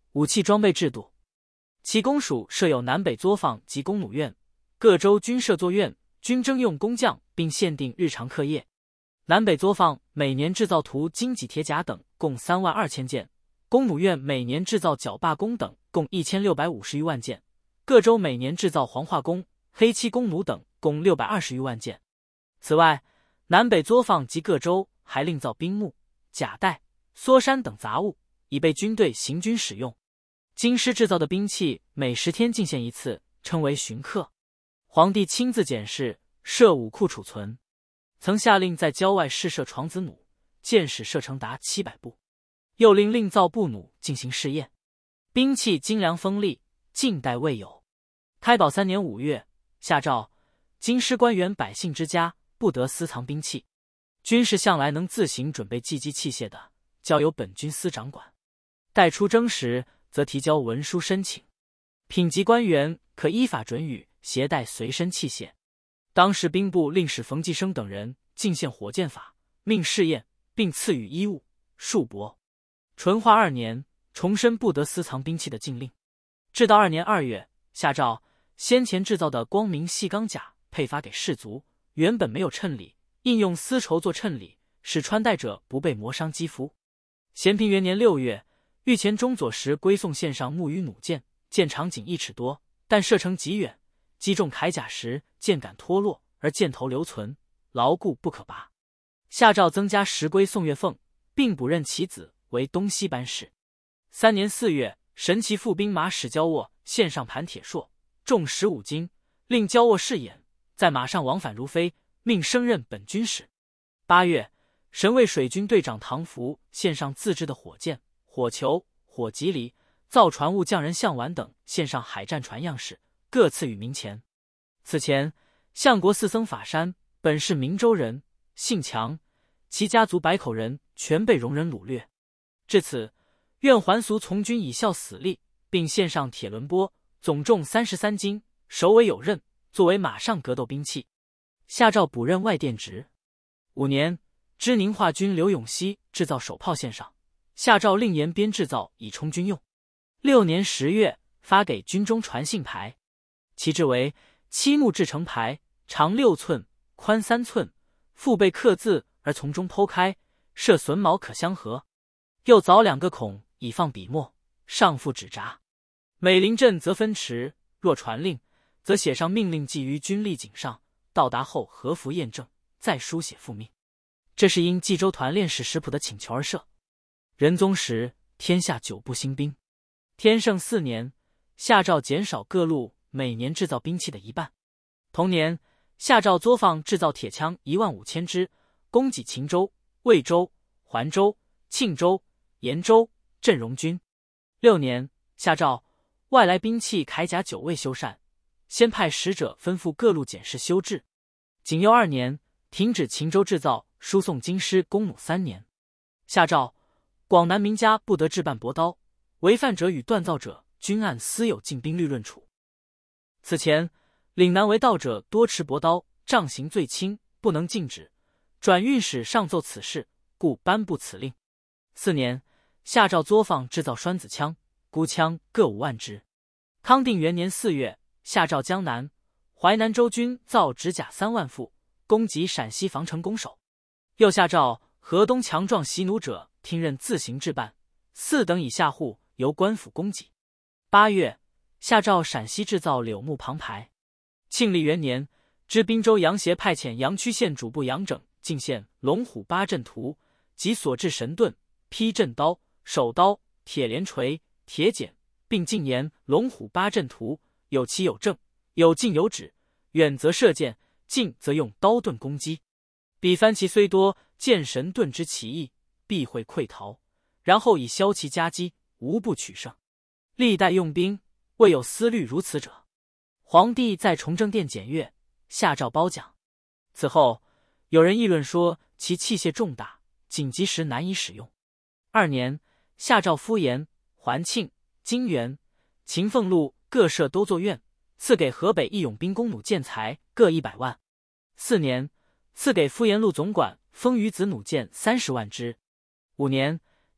武器装备制度。其公署设有南北作坊及弓弩院，各州均设作院，均征用工匠，并限定日常课业。南北作坊每年制造图金戟铁甲等共32000件，弓弩院每年制造角罢弓等共1650余万件，各州每年制造黄化弓、黑漆弓弩等共620余万件。此外，南北作坊及各州还另造兵木、甲带、梭山等杂物，以备军队行军使用。京师制造的兵器每10天进献一次，称为巡客。皇帝亲自检视，设武库储存，曾下令在郊外试射床子弩，箭矢射程达700步，又令另造步弩进行试验。兵器精良锋利，近代未有。开宝3年5月，下诏：京师官员百姓之家不得私藏兵器，军士向来能自行准备计击器械的，交由本军司掌管。待出征时，则提交文书申请。品级官员可依法准予携带随身器械。当时兵部令史冯继生等人进献火箭法，命试验，并赐予衣物、束帛。淳化2年，重申不得私藏兵器的禁令。至道2年2月，下诏先前制造的光明细钢甲配发给士卒，原本没有衬里，应用丝绸做衬里，使穿戴者不被磨伤肌肤。咸平元年6月，御前中佐时归送献上木鱼弩箭，箭长仅1尺多，但射程极远，击中铠甲时箭杆脱落，而箭头留存，牢固不可拔。下诏增加时归宋岳凤，并补任其子为东西班事。3年4月，神骑副兵马使焦沃献上盘铁槊，重15斤，令焦沃饰演，在马上往返如飞，命升任本军使。8月，神卫水军队长唐福献上自制的火箭、火球、火棘藜、造船务匠人项完等献上海战船样式，各赐予民钱。此前，相国四僧法山本是明州人，姓强，其家族100口人全被戎人掳掠。至此，愿还俗从军以效死力，并献上铁轮钵，总重33斤，首尾有刃，作为马上格斗兵器。下诏补任外殿职。5年，知宁化军刘永熙制造手炮献上，下诏令严编制造以充军用。6年10月，发给军中传信牌，其制为漆木制成牌，长6寸，宽3寸，腹背刻字而从中剖开，设榫卯可相合，又凿2个孔以放笔墨，上附纸札。每临阵则分驰，若传令，则写上命令记于军令井上，到达后合符验证，再书写复命。这是因冀州团练使石普的请求而设。仁宗时，天下9部新兵。天圣4年，下诏减少各路每年制造兵器的1半。同年，下诏作坊制造铁枪15000支，供给秦州、魏州、环州、庆州、延州、镇戎军。6年，下诏外来兵器铠甲久未修缮，先派使者吩咐各路检视修治。景佑2年，停止秦州制造，输送京师弓弩3年。下诏广南民家不得置办帛刀，违犯者与锻造者均按私有禁兵律论处。此前，岭南为盗者多持帛刀，杖刑最轻，不能禁止。转运使上奏此事，故颁布此令。4年，下诏作坊制造栓子枪、孤枪各5万支。康定元年4月，下诏江南、淮南州军造指甲3万副，供给陕西防城攻守。又下诏河东强壮习弩者听任自行置办，4等以下户由官府供给。8月，下诏陕西制造柳木旁牌。庆历元年，知滨州杨协派遣阳曲县主簿杨整进献龙虎八阵图及所制神盾、劈阵刀、手刀、铁连锤、铁剪，并进言龙虎八阵图有其有正，有近有止，远则射箭，近则用刀盾攻击。彼番其虽多，见神盾之奇异，必会溃逃，然后以骁骑夹击，无不取胜。历代用兵，未有思虑如此者。皇帝在崇政殿检阅，下诏褒奖。此后，有人议论说其器械重大，紧急时难以使用。2年，下诏敷延、环庆、金元、秦凤路各设都作院，赐给河北义勇兵弓弩箭材各100万。4年，赐给敷延路总管风雨子弩箭30万支。5年，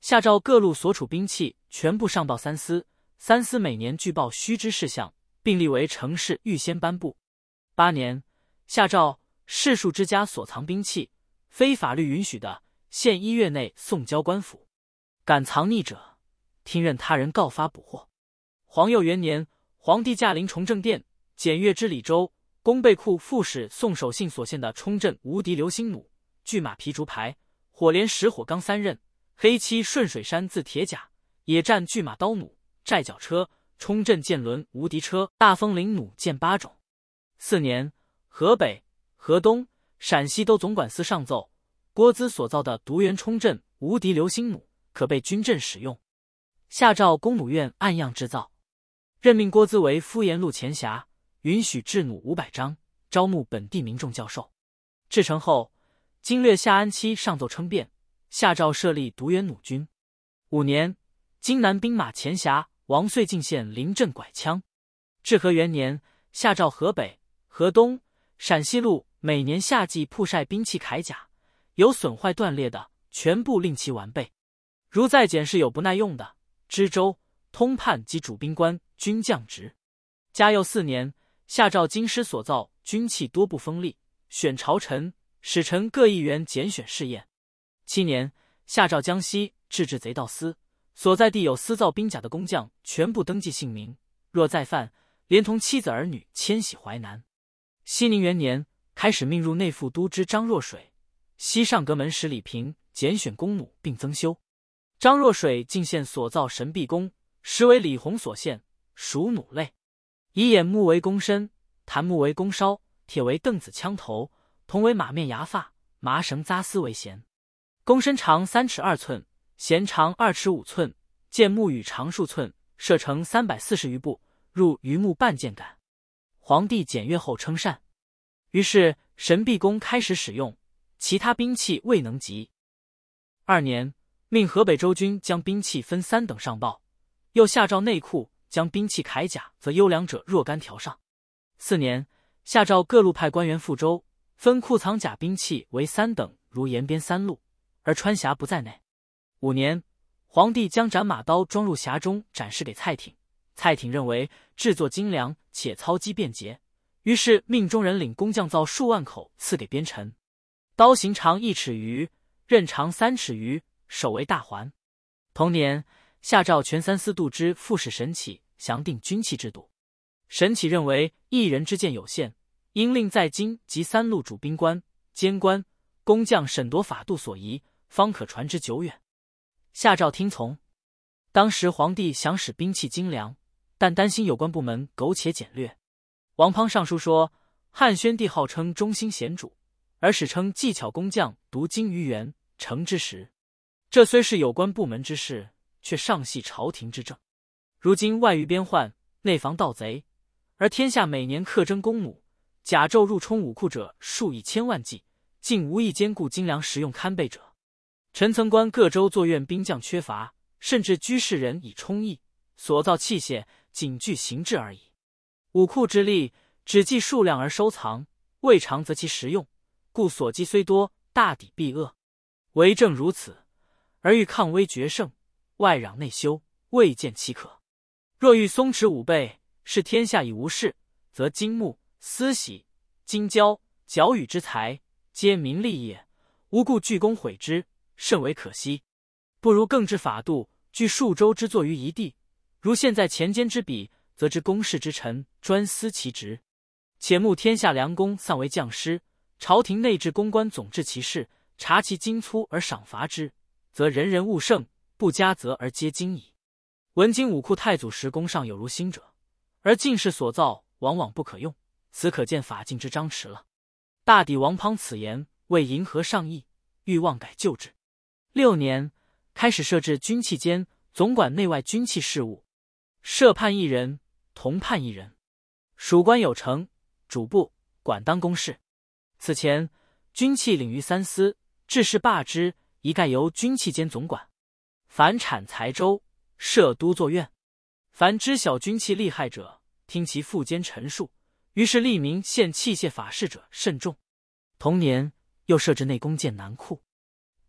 下诏各路所处兵器全部上报三司，三司每年具报须知事项，并立为城市预先颁布。8年，下诏士庶之家所藏兵器，非法律允许的，限1月内送交官府。敢藏匿者，听任他人告发捕获。皇佑元年，皇帝驾临崇政殿，检阅知礼州弓备库副使宋守信所献的冲阵无敌流星弩、巨马皮竹牌、火连石火钢3刃、黑漆顺水山自铁甲、野战巨马刀弩、寨脚车、冲阵剑轮无敌车、大风铃弩箭8种。4年，河北、河东、陕西都总管司上奏，郭资所造的独元冲阵无敌流星弩可被军阵使用，下诏弓弩院按样制造，任命郭资为敷延路前辖，允许制弩500张，招募本地民众教授。制成后，经略夏安期上奏称变，下诏设立独元弩军。5年，荆南兵马前辖王遂进献临阵拐枪。至和元年，下诏河北、河东、陕西路每年夏季铺晒兵器铠甲，有损坏断裂的，全部令其完备。如再检视有不耐用的，知州、通判及主兵官均降职。嘉佑4年，下诏京师所造军器多不锋利，选朝臣、使臣各议员拣选试验。7年，下诏江西制置贼盗司，所在地有私造兵甲的工匠全部登记姓名，若再犯，连同妻子儿女迁徙淮南。熙宁元年，开始命入内副都知张若水、西上阁门使李平拣选弓弩并增修。张若水进献所造神臂弓，实为李弘所献，属弩类。以眼木为弓身，檀木为弓梢，铁为凳子枪头，铜为马面牙发，麻绳扎丝为弦。弓身长3尺2寸，弦长2尺5寸，箭木羽长数寸，射程340余步，入榆木半箭杆。皇帝检阅后称善，于是神臂弓开始使用，其他兵器未能及。2年，命河北州军将兵器分3等上报，又下诏内库将兵器铠甲则优良者若干调上。4年，下诏各路派官员赴州，分库藏甲兵器为3等，如延边3路，而川峡不在内。5年，皇帝将斩马刀装入匣中展示给蔡挺，蔡挺认为制作精良且操机便捷，于是命中人领工匠造数万口赐给边臣。刀形长1尺余，刃长3尺余，手为大环。同年，下诏全三司度支副使沈启详定军器制度。沈启认为一人之见有限，应令在京及3路主兵官、监官、工匠审夺法度所宜，方可传之久远。下诏听从。当时皇帝想使兵器精良，但担心有关部门苟且简略。王滂上书说，汉宣帝号称忠心贤主，而史称技巧工匠读经于元、成之时。这虽是有关部门之事，却尚系朝廷之政。如今外御边患，内防盗贼，而天下每年克征弓弩、甲胄入充武库者数以千万计，竟无一兼顾精良实用堪备者。臣曾观各州作院兵将缺乏，甚至居士人以充役，所造器械仅具形制而已。武库之力，只计数量而收藏，未尝择其实用，故所积虽多，大抵必恶。唯正如此，而欲抗威决胜，外攘内修，未见其可。若欲松弛武备，是天下已无事，则金木、丝玺、金胶、角羽之才，皆民利也，无故聚功毁之，甚为可惜。不如更置法度，聚数州之作于一地。如现在前间之比，则知公事之臣专司其职。且目天下良工丧为将师，朝廷内置公官总治其事，察其精粗而赏罚之，则人人务胜，不加责而皆精矣。文经武库太祖时功上有如新者，而进士所造往往不可用，此可见法禁之张弛了。大抵王滂此言为迎合上意，欲妄改旧制。6年，开始设置军器监，总管内外军器事务，设判1人，同判1人，属官有成，主簿管当公事。此前，军器领于3司，制事罢之，一概由军器监总管。凡产财州，设都作院。凡知晓军器厉害者，听其副监陈述，于是吏民献器械法事者甚众。同年，又设置内宫剑南库。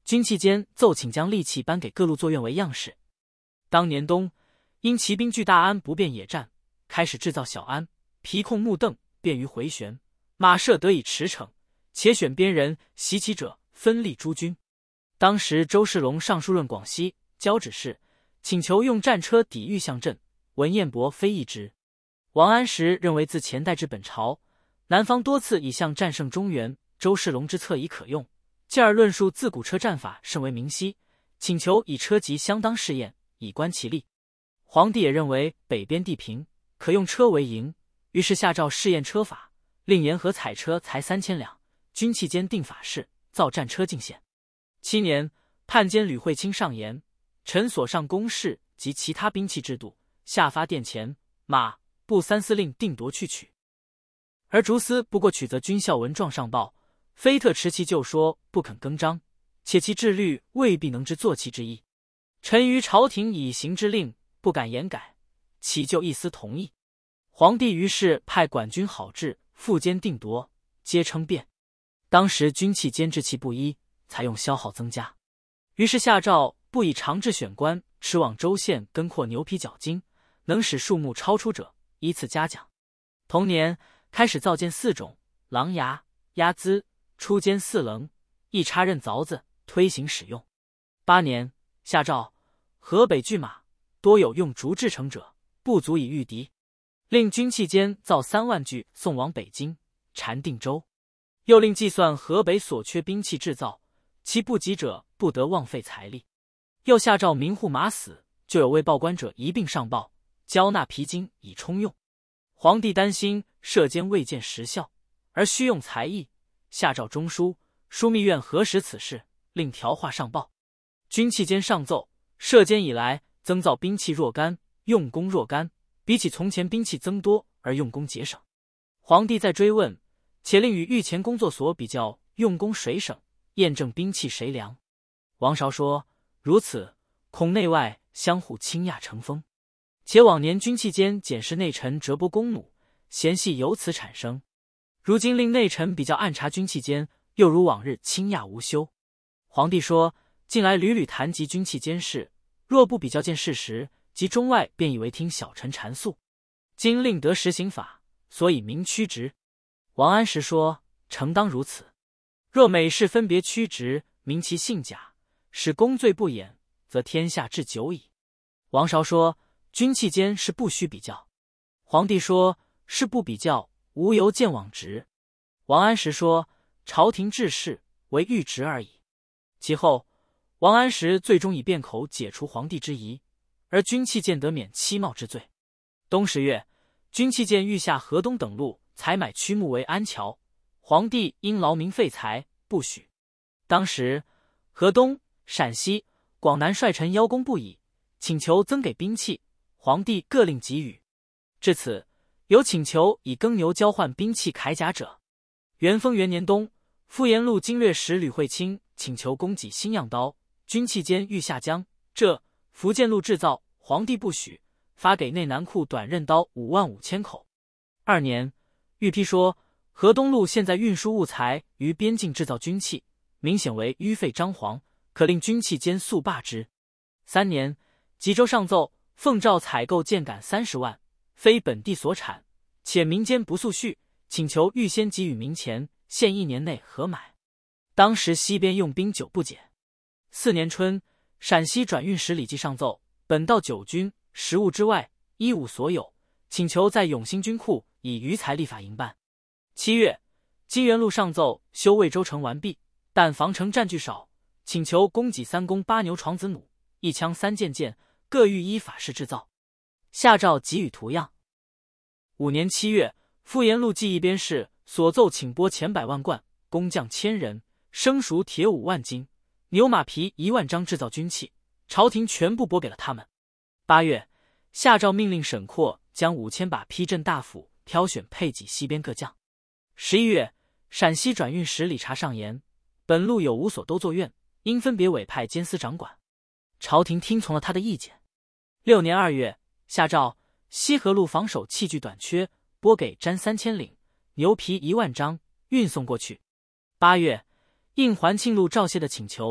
军器监奏请将利器颁给各路作院为样式。当年冬，因骑兵据大鞍不便野战，开始制造小鞍、皮控木凳，便于回旋，马舍得以驰骋，且选边人袭其者，分立诸军。当时周世龙上书润广西交指事，请求用战车抵御象阵，文彦博非议之。王安石认为自前代至本朝，南方多次已向战胜中原，周世龙之策已可用，继而论述自古车战法甚为明晰，请求以车骑相当试验，以观其力。皇帝也认为北边地平，可用车为营，于是下诏试验车法，令沿河采车才3000两，军器监定法式，造战车进献。7年，判监吕惠卿上言，臣所上公事及其他兵器制度，下发殿前，马步三司令定夺去取。而竹司不过取则军校文状上报，非特持其旧说不肯更张，且其制律未必能知坐骑之意。臣于朝廷以行之令，不敢言改，岂就一丝同意？皇帝于是派管军好治，复监定夺，皆称变。当时军器监制其不一，采用消耗增加，于是下诏不以长制选官，驰往州县跟扩牛皮角精，能使数目超出者，依次嘉奖。同年开始造舰4种，狼牙、鸭兹，出监4棱，一插刃凿子，推行使用。8年，下诏河北巨马多有用竹制成者，不足以御敌，令军器监造3万具送往北京、禅定州。又令计算河北所缺兵器制造，其不及者不得枉费财力。又下诏民户马死，就有未报官者一并上报，交纳皮金以充用。皇帝担心射监未见实效，而需用才艺，下诏中书、枢密院核实此事，令调画上报。军器监上奏，射监以来增造兵器若干，用工若干，比起从前兵器增多而用工节省。皇帝再追问，且令与御前工作所比较用工谁省，验证兵器谁良。王韶说，如此恐内外相互倾轧成风，且往年军器监检视内臣折拨弓弩，嫌隙由此产生。如今令内臣比较暗察军器监，又如往日倾轧无休。皇帝说，近来屡屡谈及军器监事，若不比较见事实，及中外便以为听小臣阐述。今令得实行法，所以明曲直。王安石说，诚当如此。若每事分别曲直，明其性假，使公罪不掩，则天下治久矣。王韶说，军器监是不须比较。皇帝说，是不比较，无由见往直。王安石说，朝廷治事为御直而已。其后王安石最终以辩口解除皇帝之疑，而军器监得免欺冒之罪。冬10月，军器监欲下河东等路采买曲木为安桥，皇帝因劳民费财，不许。当时河东、陕西、广南帅臣邀功不已，请求增给兵器，皇帝各令给予。至此，有请求以耕牛交换兵器铠甲者。元丰元年冬，傅延禄经略使吕惠卿请求供给新样刀，军器监欲下江，这福建路制造，皇帝不许，发给内南库短刃刀55000口。2年，御批说，河东路现在运输物材于边境制造军器，明显为迂废张皇，可令军器监速罢之。3年，吉州上奏，奉诏采购箭杆30万，非本地所产，且民间不速续，请求预先给予民钱，限1年内核买。当时西边用兵久不减。4年春，陕西转运使李继上奏，本道9军食物之外，衣物所有，请求在永兴军库以余财立法营办。7月，金元禄上奏，修魏州城完毕，但防城占据少，请求供给3弓8牛床子弩，1枪3件箭，各欲依法式制造。下诏给予图样。5年7月，傅延禄记一边事所奏，请拨钱100万贯，工匠1000人，生熟铁5万斤，牛马皮1万张制造军器，朝廷全部拨给了他们。8月，下诏命令沈括将5000把批镇大府，挑选配给西边各将。11月，陕西转运使李察上言，本路有5所都作院，应分别委派监司掌管。朝廷听从了他的意见。6年2月，下诏西河路防守器具短缺，拨给毡3000领，牛皮1万张，运送过去。8月，应环庆路赵谢的请求，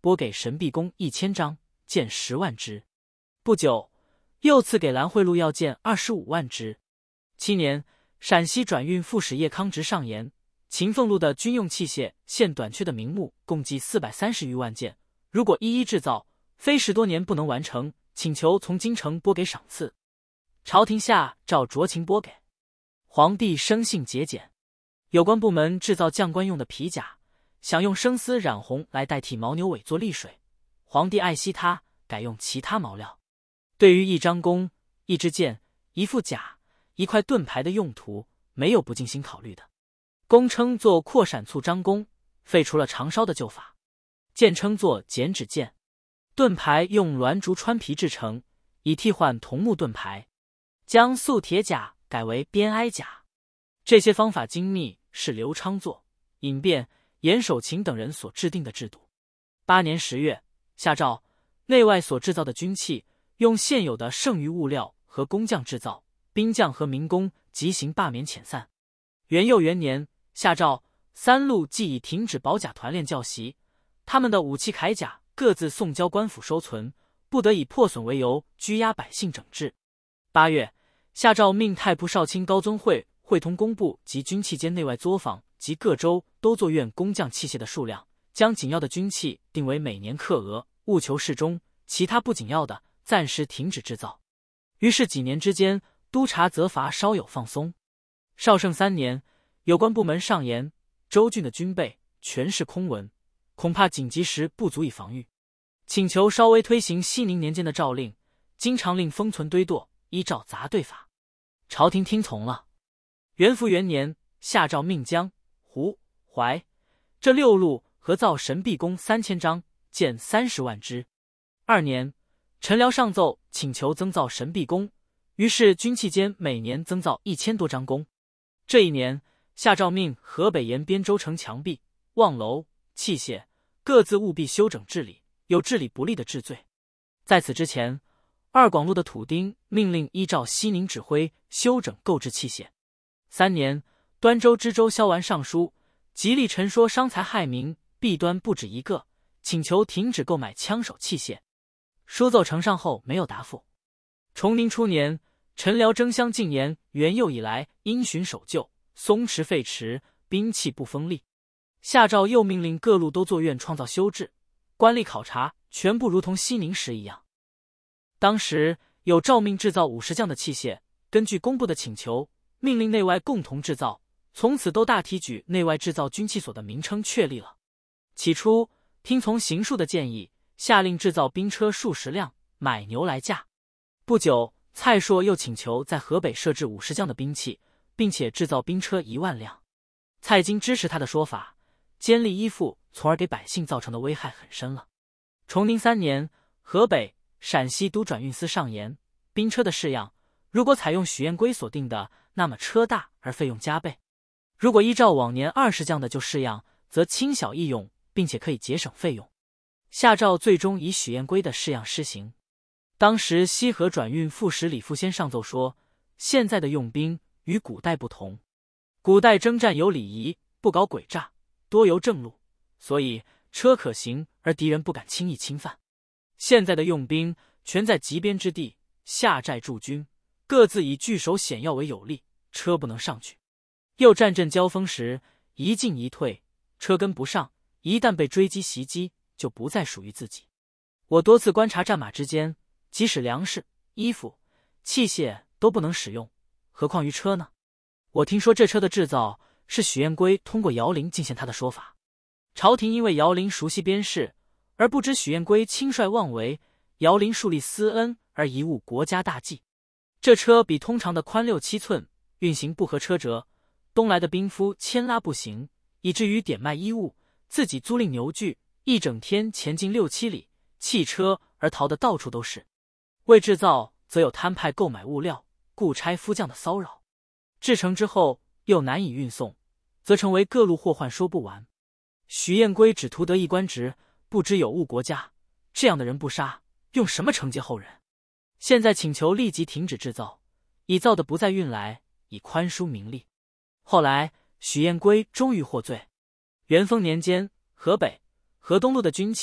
拨给神臂弓1000张，箭10万支。不久，又赐给兰惠禄要箭25万支。7年，陕西转运副使叶康直上言，秦凤路的军用器械现短缺的名目共计430余万件，如果一一制造，非10多年不能完成，请求从京城拨给赏赐。朝廷下诏酌情拨给。皇帝生性节俭，有关部门制造将官用的皮甲，想用生丝染红来代替牦牛尾做沥水，皇帝爱惜它，改用其他毛料。对于一张弓、一支箭、一副甲、一块盾牌的用途，没有不精心考虑的。弓称作扩闪簇张弓，废除了长烧的旧法；箭称作剪纸箭；盾牌用栾竹穿皮制成，以替换桐木盾牌，将素铁甲改为边挨甲。这些方法精密，是刘昌作、尹汴、严守勤等人所制定的制度。8年10月，下诏内外所制造的军器，用现有的剩余物料和工匠制造，兵将和民工即行罢免遣散。元佑元年，下诏3路既已停止保甲团练教习，他们的武器铠甲各自送交官府收存，不得以破损为由拘押百姓整治。8月，下诏命太仆少卿高遵会会通工部及军器间内外作坊及各州都作院工匠器械的数量，将紧要的军器定为每年课额，务求适中，其他不紧要的暂时停止制造。于是几年之间，督察责罚稍有放松。绍圣3年，有关部门上言，州郡的军备全是空文，恐怕紧急时不足以防御，请求稍微推行熙宁年间的诏令，经常令封存堆垛，依照杂队法。朝廷听从了。元符元年，下诏命江、湖、淮这6路合造神臂弓3000张，箭30万支。2年，陈辽上奏请求增造神臂弓，于是军器间每年增造1000多张弓。这一年，下诏命河北沿边州城墙壁、望楼、器械各自务必修整治理，有治理不力的治罪。在此之前，2广路的土丁命令依照熙宁指挥修整购置器械。3年，端州知州萧完上书，极力陈说伤财害民，弊端不止一个，请求停止购买枪手器械。书奏呈上后没有答复。崇宁初年，陈辽争相进言元佑以来因循守旧，松弛废弛，兵器不锋利。下诏又命令各路都作院创造修治，官吏考察全部如同熙宁时一样。当时有诏命制造50将的器械，根据工部的请求，命令内外共同制造，从此都大提举内外制造军器所的名称确立了。起初听从邢述的建议，下令制造兵车数十辆，买牛来驾。不久，蔡硕又请求在河北设置50将的兵器，并且制造兵车1万辆。蔡京支持他的说法，坚立依附，从而给百姓造成的危害很深了。崇宁3年，河北、陕西都转运司上言，兵车的式样，如果采用许彦圭所定的，那么车大而费用加倍；如果依照往年20将的旧式样，则轻小易用，并且可以节省费用。下诏最终以许彦圭的式样施行。当时西河转运副使李富先上奏说，现在的用兵与古代不同，古代征战有礼仪，不搞诡诈，多由正路，所以车可行而敌人不敢轻易侵犯。现在的用兵全在极边之地下寨驻军，各自以据守险要为有利，车不能上去。又战阵交锋时一进一退，车跟不上，一旦被追击袭击，就不再属于自己。我多次观察战马之间，即使粮食、衣服、器械都不能使用，何况于车呢？我听说这车的制造是许彦圭通过姚林进献他的说法。朝廷因为姚林熟悉边事，而不知许彦圭轻率妄为，姚林树立私恩而贻误国家大计。这车比通常的宽6、7寸，运行不合车辙，东来的兵夫牵拉不行，以至于点卖衣物，自己租赁牛具，一整天前进6、7里，弃车而逃得到处都是。为制造，则有摊派购买物料、雇差夫将的骚扰，制成之后又难以运送，则成为各路祸患说不完。许彦圭只图得一官职，不知有误国家，这样的人不杀，用什么惩戒后人？现在请求立即停止制造，已造的不再运来，以宽恕民力。后来许彦圭终于获罪。元丰年间，河北、河东路的军器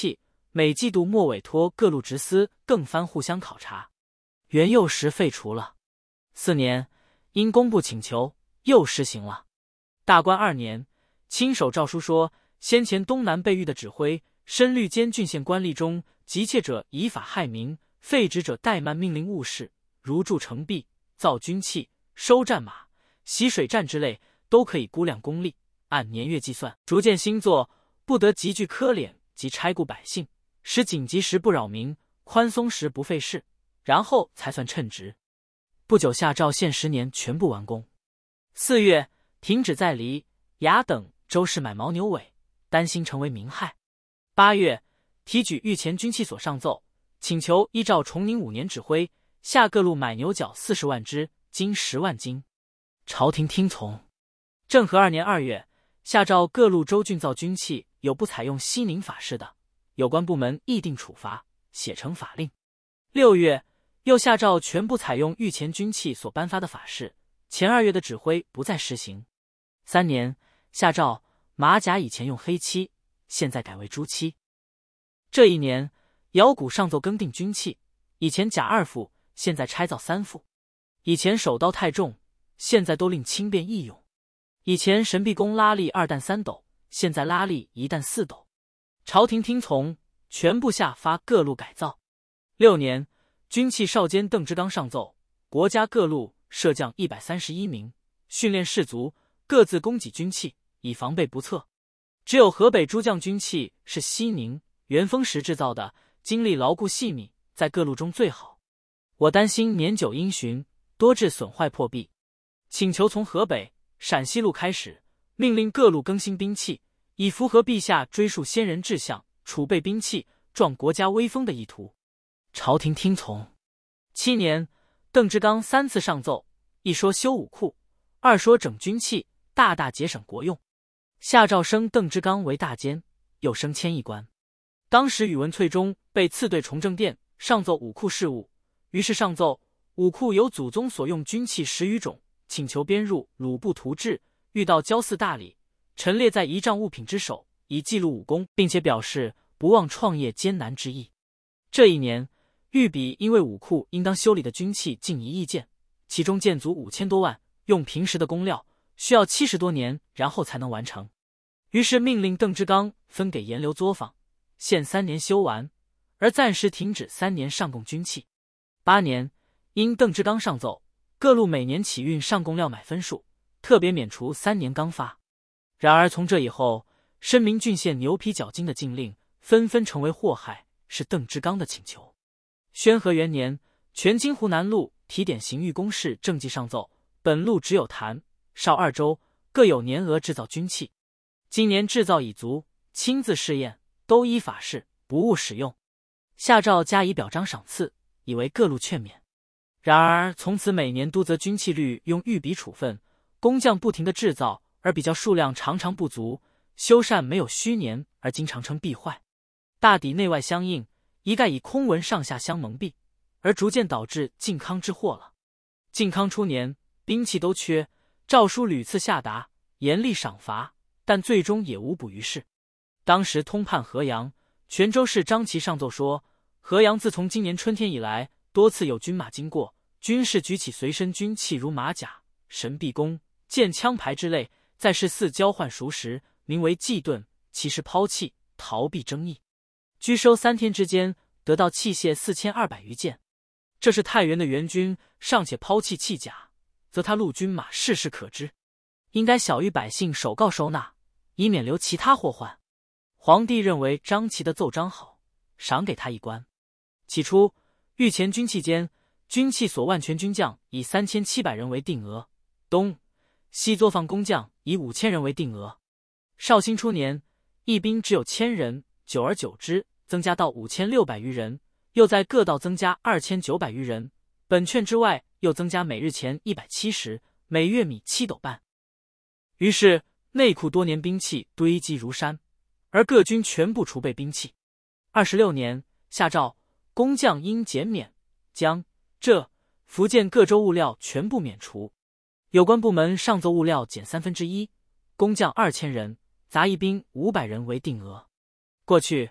每季度末委托各路直司更番互相考察。元佑时废除了。4年，因工部请求，又施行了。大观2年，亲手诏书说，先前东南备狱的指挥，深虑监郡县官吏中急切者以法害民，废职者怠慢命令误事，如筑城壁、造军器、收战马、洗水战之类，都可以估量公例，按年月计算，逐渐兴作，不得急剧苛敛及拆顾百姓，使紧急时不扰民，宽松时不费事，然后才算称职。不久下诏限10年全部完工。4月，停止在黎、雅等州市买牦牛尾，担心成为民害。8月，提举御前军器所上奏，请求依照崇宁5年指挥，下各路买牛角40万只，金10万斤。朝廷听从。政和2年2月，下诏各路州郡造军器有不采用西宁法式的，有关部门议定处罚，写成法令。6月，又下诏全部采用御前军器所颁发的法式，前2月的指挥不再施行。3年，下诏马甲以前用黑漆，现在改为朱漆。这1年，姚古上奏更定军器，以前甲2副，现在拆造3副。以前手刀太重，现在都令轻便易用。以前神臂弓拉力2担3斗，现在拉力1担4斗。朝廷听从，全部下发各路改造。6年，军器少监邓之刚上奏，国家各路设将131名，训练士卒，各自供给军器，以防备不测。只有河北诸将军器是西宁、元丰时制造的，精力牢固细密，在各路中最好。我担心年久因循，多致损坏破壁，请求从河北、陕西路开始，命令各路更新兵器，以符合陛下追溯先人志向、储备兵器、壮国家威风的意图。朝廷听从。7年，邓之刚3次上奏，一说修武库，二说整军器，大大节省国用。下诏升邓之刚为大监，又升迁一官。当时宇文粹中被赐对崇政殿，上奏武库事务，于是上奏武库有祖宗所用军器10余种，请求编入鲁部图志，遇到交祀大礼，陈列在仪仗物品之首，以记录武功，并且表示不忘创业艰难之意。这1年，御笔因为武库应当修理的军器近1亿件，其中建足5000多万，用平时的工料，需要70多年，然后才能完成。于是命令邓之刚分给严留作坊，限3年修完，而暂时停止3年上贡军器。8年，因邓之刚上奏，各路每年起运上贡料买分数，特别免除3年刚发。然而从这以后，深明郡县牛皮绞金的禁令纷纷成为祸害，是邓之刚的请求。宣和元年，全京湖南路提点刑狱公事政绩上奏，本路只有谭、邵2州各有年额制造军器，今年制造已足，亲自试验，都依法式，不误使用。下诏加以表彰赏赐，以为各路劝勉。然而从此每年督责军器率用御笔处分，工匠不停的制造，而比较数量常常不足，修缮没有虚年，而经常称弊坏。大抵内外相应，一概以空文上下相蒙蔽，而逐渐导致靖康之祸了。靖康初年，兵器都缺，诏书屡次下达，严厉赏罚，但最终也无补于事。当时通判河阳，泉州市张其上奏说，河阳自从今年春天以来，多次有军马经过，军士举起随身军器如马甲、神臂弓、剑枪牌之类，在市4交换熟时，名为祭盾，其实抛弃，逃避争议。居收3天之间，得到器械4200余件。这是太原的援军尚且抛弃器甲，则他陆军马事事可知，应该晓谕百姓首告收纳，以免留其他祸患。皇帝认为张其的奏章好，赏给他一官。起初，御前军器间，军器所万全军将以3700人为定额，东西作坊工匠以5000人为定额。绍兴初年，义兵只有1000人，久而久之，增加到5600余人，又在各道增加2900余人，本券之外，又增加每日钱170，每月米7斗半。于是内库多年兵器堆积如山，而各军全部储备兵器。26年，下诏工匠应减免，江浙福建各州物料全部免除。有关部门上奏物料减1/3，工匠2000人，杂役兵500人为定额。过去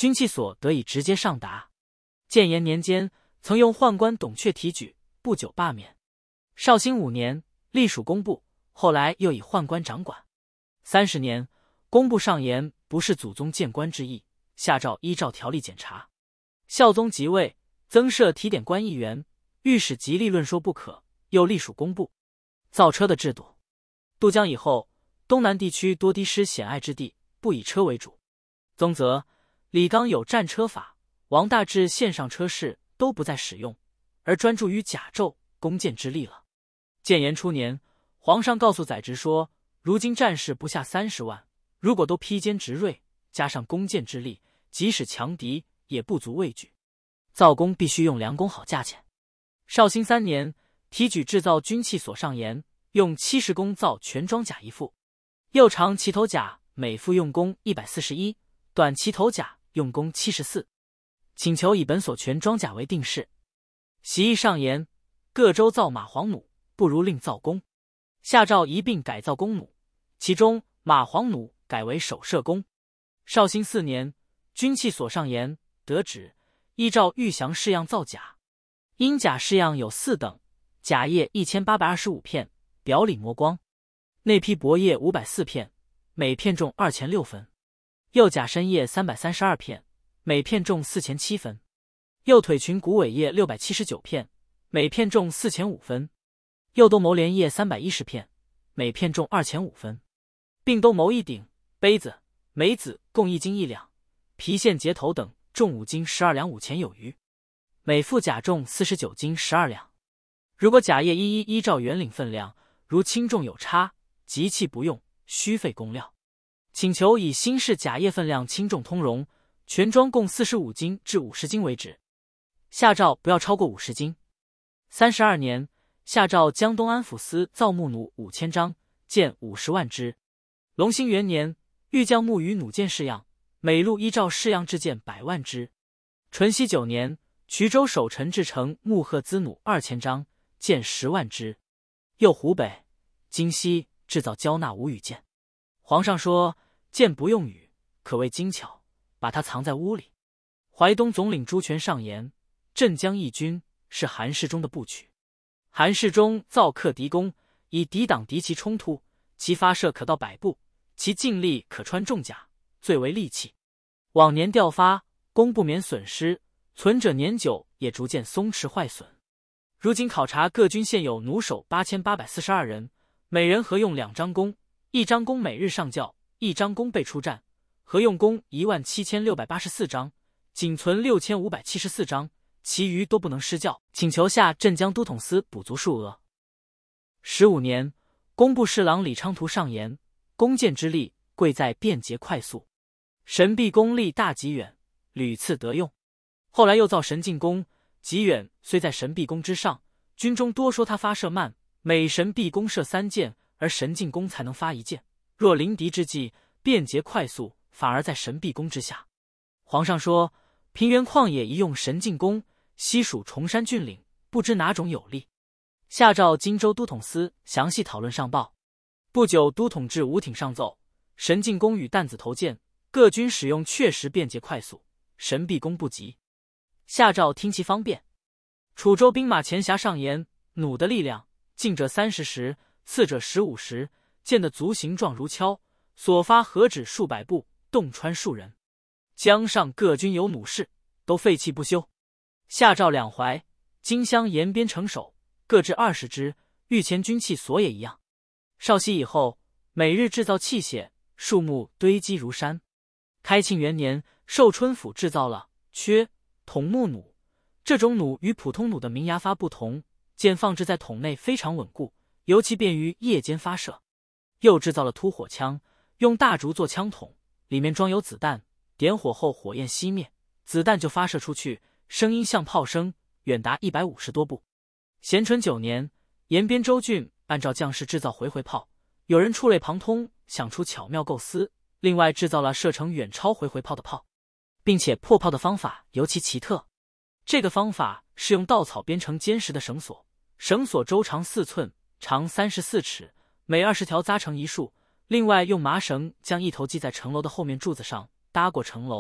军器所得以直接上达。建炎年间，曾用宦官董阙提举，不久罢免。绍兴5年，隶属工部，后来又以宦官掌管。30年，工部上言不是祖宗谏官之意，下诏依照条例检查。孝宗即位，增设提点官议员，御史极力论说不可，又隶属工部。造车的制度，渡江以后，东南地区多低湿险隘之地，不以车为主。宗则，李纲有战车法，王大治线上车式都不再使用，而专注于甲胄、弓箭之力了。建炎初年，皇上告诉载直说，如今战士不下30万，如果都披坚执锐，加上弓箭之力，即使强敌也不足畏惧。造弓必须用良弓好价钱。绍兴3年，提举制造军器所上言，用70弓造全装甲1副，右长齐头甲每副用弓141，短齐头甲用弓74，请求以本所全装甲为定式。习议上言，各州造马黄弩，不如另造弓。下诏一并改造弓弩，其中马黄弩改为手射弓。绍兴4年，军器所上言，得旨依照御详式样造甲，因甲式样有4等，甲叶1825片，表里磨光；内披薄叶504片，每片重2钱6分；右甲身叶332片，每片重4钱7分；右腿裙骨尾叶679片，每片重4钱5分；右兜谋连叶310片，每片重2钱5分；并兜谋一顶、杯子、梅子共1斤1两，皮线结头等重5斤12两5钱有余，每副甲重49斤12两。如果甲叶依照原领分量，如轻重有差，即弃不用，须费工料。请求以新式甲叶分量轻重通融，全装共45斤至50斤为止。下诏不要超过50斤。32年，下诏江东安抚司造木弩5000张，箭50万支。隆兴元年，欲将木与弩箭式样，每路依照式样制箭100万支。淳熙9年，衢州守臣制成木鹤兹弩2000张，箭10万支。又湖北、荆西制造交纳无羽箭。皇上说，箭不用羽，可谓精巧，把它藏在屋里。淮东总领朱权上言，镇江义军是韩世忠的部曲。韩世忠造克敌弓，以抵挡敌骑冲突，其发射可到100步，其劲力可穿重甲，最为利器。往年调发，弓不免损失，存者年久也逐渐松弛坏损。如今考察各军现有弩手8842人，每人合用2张弓，1张弓每日上校，1张弓备出战，合用弓17684张，仅存6574张，其余都不能施教，请求下镇江都统司补足数额。15年，工部侍郎李昌图上言，弓箭之力贵在便捷快速，神臂弓力大极远，屡次得用。后来又造神进弓，极远虽在神臂弓之上，军中多说他发射慢，每神臂弓射3箭，而神进弓才能发1箭。若临敌之际，便捷快速，反而在神臂弓之下。皇上说，平原旷野宜用神进弓，西属崇山峻岭，不知哪种有利。下诏荆州都统司详细讨论上报。不久，都统制武挺上奏，神进弓与弹子头箭各军使用确实便捷快速，神臂弓不及。下诏听其方便。楚州兵马前辖上言，弩的力量，近者30石，次者15石，箭的足形状如锹，所发何止数百步，洞穿数人。江上各军有弩士，都废弃不修。下诏2淮、荆襄沿边城守，各置20支，御前军器所也一样。绍熙以后，每日制造器械，数目堆积如山。开庆元年，寿春府制造了缺筒木弩，这种弩与普通弩的鸣牙发不同，箭放置在筒内非常稳固，尤其便于夜间发射。又制造了突火枪，用大竹做枪筒，里面装有子弹，点火后火焰熄灭，子弹就发射出去，声音像炮声，远达150多步。咸淳9年，延边州郡按照将士制造回回炮，有人触类旁通，想出巧妙构思，另外制造了射程远超回回炮的炮，并且破炮的方法尤其奇特。这个方法是用稻草编成坚实的绳索，绳索周长4寸，长34尺，每20条扎成一束，另外用麻绳将一头系在城楼的后面柱子上，搭过城楼，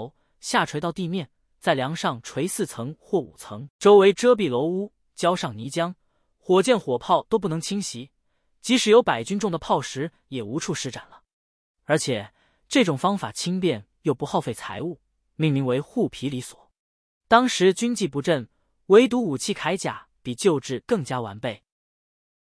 下垂到地面，在梁上垂4层或5层，周围遮蔽楼屋，浇上泥浆，火箭火炮都不能侵袭，即使有100军重的炮石也无处施展了。而且这种方法轻便又不耗费财物，命名为护皮里索。当时军纪不振，唯独武器铠甲比旧制更加完备。